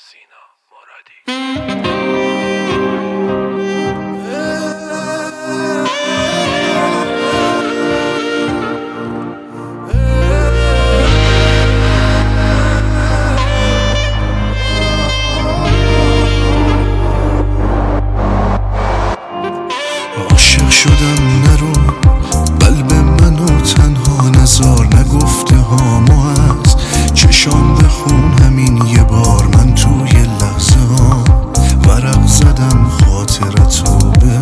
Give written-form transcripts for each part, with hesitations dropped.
سینا مرادی. عاشق شدم نرو قلب منو تنها نزار، نگفته هامو از چشام بخون همین یه بار. من توی لحظه ها ورق زدم خاطرتو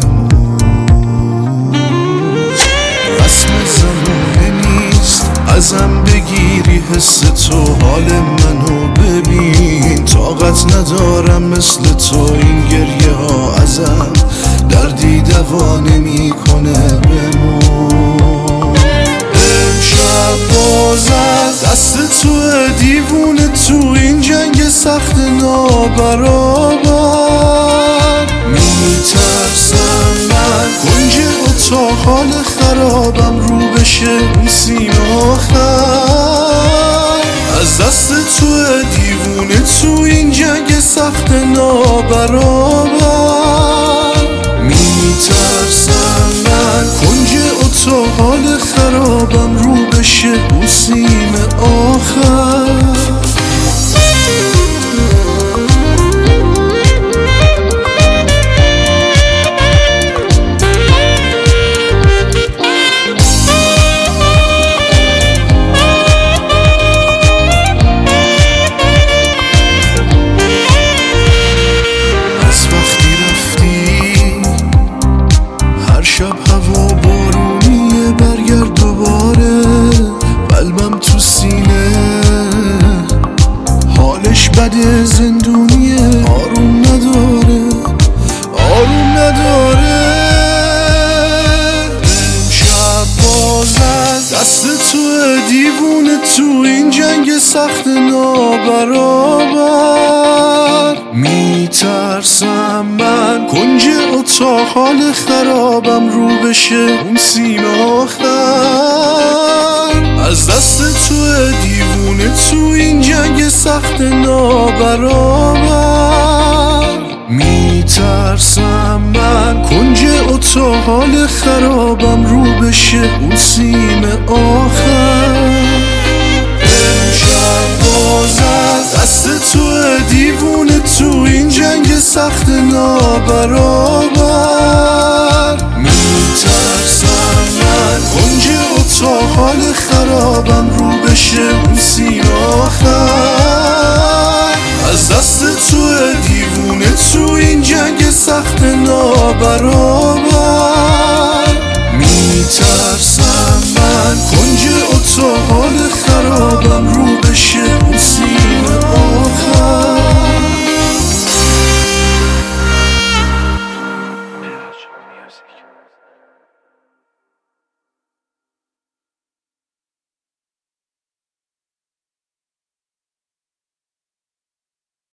بمون. رسم زمونه نیست ازم بگیری حس تو، حال منو ببین طاقت ندارم مثل تو. این گریه ها ازم دردی دوا نمی کنه بمون. امشب باز از دست تو دیوونه تو این جنگ سخت نابرابر. میترسم من کنج اتاق حال خرابم رو بشه اون سیم آخر. از دست تو دیوونه تو این جنگ سخت نابرابر. میترسم من کنج اتاق حال خرابم رو بشه اون سیم آخر. شب هوا بارونیه برگرد دوباره، قلبم تو سینه حالش بده زندونیه. آروم نداره آروم نداره. امشب باز از دست تو دیوونه تو این جنگ سخت نابرابر. میترسم من کنج اتاق حال خرابم رو بشه اون سیم آخر. از دست تو دیوونه تو این جنگ سخت نابرابر. میترسم من کنج اتاق حال خرابم رو بشه اون سیم آخر. امشب باز از دست تو دیوونه تو این جنگ سخت نابرابر. میترسم من کنج اتاق حال خرابم رو بشه اون سیم آخر. از دست تو دیوونه تو این جنگ سخت نابرابر.